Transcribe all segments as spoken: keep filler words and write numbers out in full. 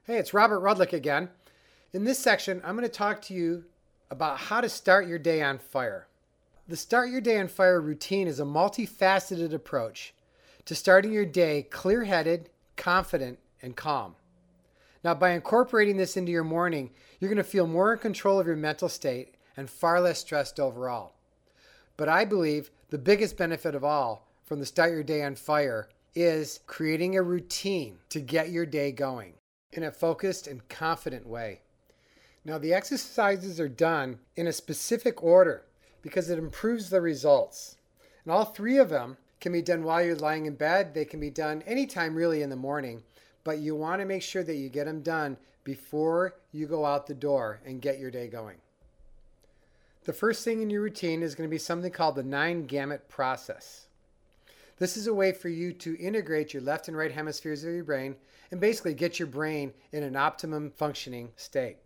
Hey, it's Robert Rudlick again. In this section, I'm going to talk to you about how to start your day on fire. The Start Your Day on Fire routine is a multifaceted approach to starting your day clear-headed, confident, and calm. Now, by incorporating this into your morning, you're going to feel more in control of your mental state and far less stressed overall. But I believe the biggest benefit of all from the Start Your Day on Fire is creating a routine to get your day going in a focused and confident way. Now, the exercises are done in a specific order because it improves the results. And all three of them can be done while you're lying in bed. They can be done anytime really in the morning, but you want to make sure that you get them done before you go out the door and get your day going. The first thing in your routine is going to be something called the nine gamut process. This is a way for you to integrate your left and right hemispheres of your brain and basically get your brain in an optimum functioning state.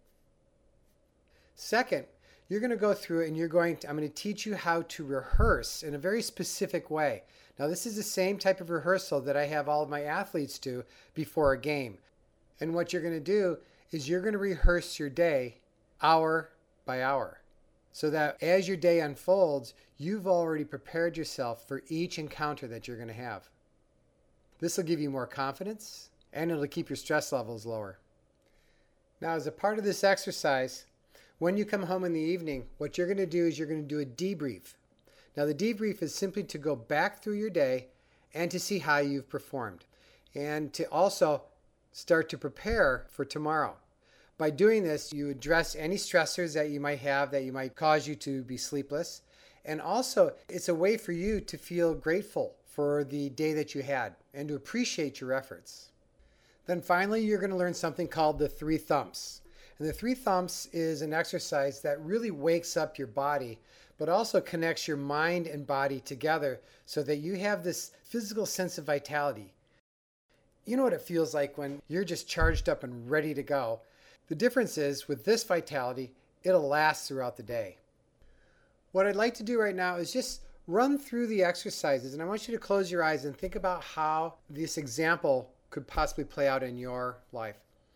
Second, you're going to go through it and you're going to, I'm going to teach you how to rehearse in a very specific way. Now, this is the same type of rehearsal that I have all of my athletes do before a game. And what you're going to do is you're going to rehearse your day hour by hour, so that as your day unfolds, you've already prepared yourself for each encounter that you're going to have. This will give you more confidence and it'll keep your stress levels lower. Now, as a part of this exercise, when you come home in the evening, what you're going to do is you're going to do a debrief. Now, the debrief is simply to go back through your day and to see how you've performed, and to also start to prepare for tomorrow. By doing this, you address any stressors that you might have that you might cause you to be sleepless. And also, it's a way for you to feel grateful for the day that you had and to appreciate your efforts. Then finally, you're going to learn something called the three thumps. And the three thumps is an exercise that really wakes up your body, but also connects your mind and body together so that you have this physical sense of vitality. You know what it feels like when you're just charged up and ready to go. The difference is with this vitality, it'll last throughout the day. What I'd like to do right now is just run through the exercises, and I want you to close your eyes and think about how this example could possibly play out in your life.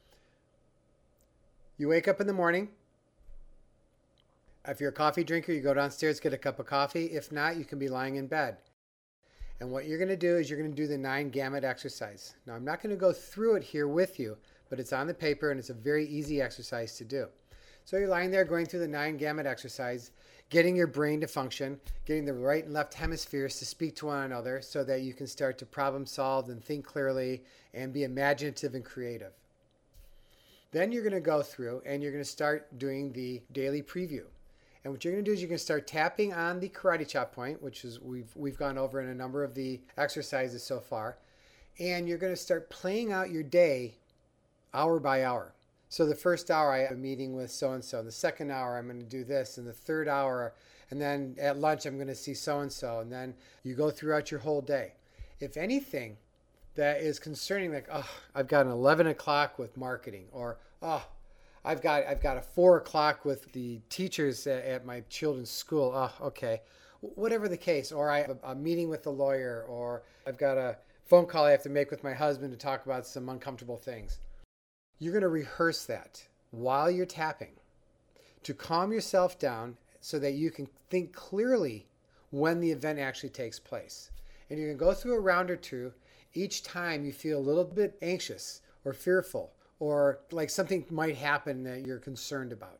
You wake up in the morning. If you're a coffee drinker, you go downstairs, get a cup of coffee. If not, you can be lying in bed. And what you're going to do is you're going to do the nine gamut exercise. Now, I'm not going to go through it here with you, but it's on the paper and it's a very easy exercise to do. So you're lying there going through the nine gamut exercise, getting your brain to function, getting the right and left hemispheres to speak to one another so that you can start to problem solve and think clearly and be imaginative and creative. Then you're going to go through and you're going to start doing the daily preview. And what you're going to do is you're going to start tapping on the karate chop point, which is we've we've gone over in a number of the exercises so far. And you're going to start playing out your day hour by hour. So the first hour I have a meeting with so-and-so. The second hour I'm going to do this. And the third hour, and then at lunch I'm going to see so-and-so. And then you go throughout your whole day. If anything that is concerning, like, oh, I've got an eleven o'clock with marketing, or, oh, I've got I've got a four o'clock with the teachers at, at my children's school. Oh, okay. Whatever the case. Or I have a, a meeting with the lawyer, or I've got a phone call I have to make with my husband to talk about some uncomfortable things. You're going to rehearse that while you're tapping to calm yourself down so that you can think clearly when the event actually takes place. And you can go through a round or two each time you feel a little bit anxious or fearful or like something might happen that you're concerned about.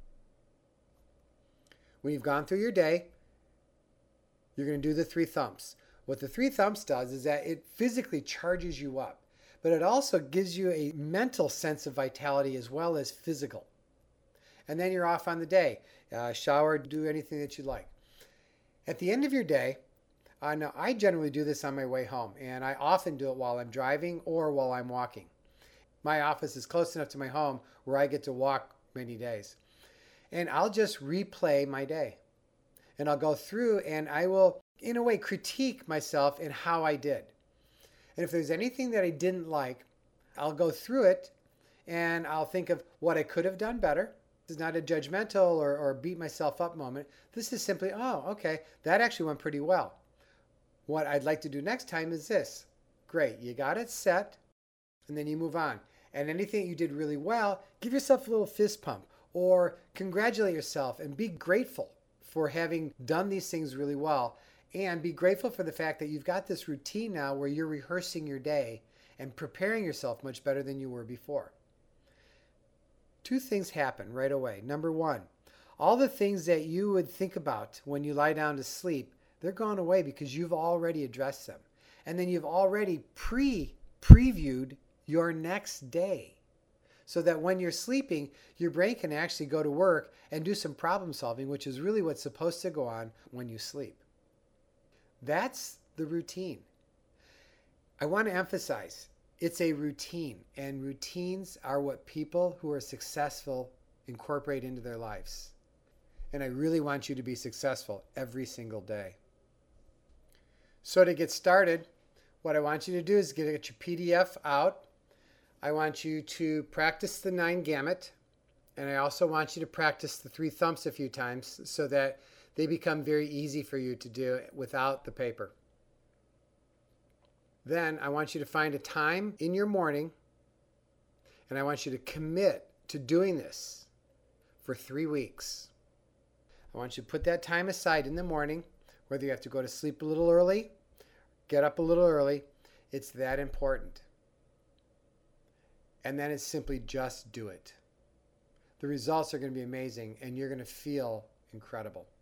When you've gone through your day, you're going to do the three thumps. What the three thumps does is that it physically charges you up, but it also gives you a mental sense of vitality as well as physical. And then you're off on the day. Uh, shower, do anything that you like. At the end of your day, uh, now I generally do this on my way home, and I often do it while I'm driving or while I'm walking. My office is close enough to my home where I get to walk many days. And I'll just replay my day. And I'll go through and I will, in a way, critique myself in how I did. And if there's anything that I didn't like, I'll go through it and I'll think of what I could have done better. This is not a judgmental or, or beat myself up moment. This is simply, oh, okay, that actually went pretty well. What I'd like to do next time is this. Great, you got it set, and then you move on. And anything you did really well, give yourself a little fist pump or congratulate yourself and be grateful for having done these things really well. And be grateful for the fact that you've got this routine now where you're rehearsing your day and preparing yourself much better than you were before. Two things happen right away. Number one, all the things that you would think about when you lie down to sleep, they're gone away because you've already addressed them. And then you've already pre-previewed your next day so that when you're sleeping, your brain can actually go to work and do some problem solving, which is really what's supposed to go on when you sleep. That's the routine. I want to emphasize, it's a routine, and routines are what people who are successful incorporate into their lives. And I really want you to be successful every single day. So to get started, what I want you to do is get your P D F out. I want you to practice the nine gamut, and I also want you to practice the three thumps a few times so that they become very easy for you to do without the paper. Then I want you to find a time in your morning, and I want you to commit to doing this for three weeks. I want you to put that time aside in the morning, whether you have to go to sleep a little early, get up a little early. It's that important. And then it's simply just do it. The results are going to be amazing, and you're going to feel incredible.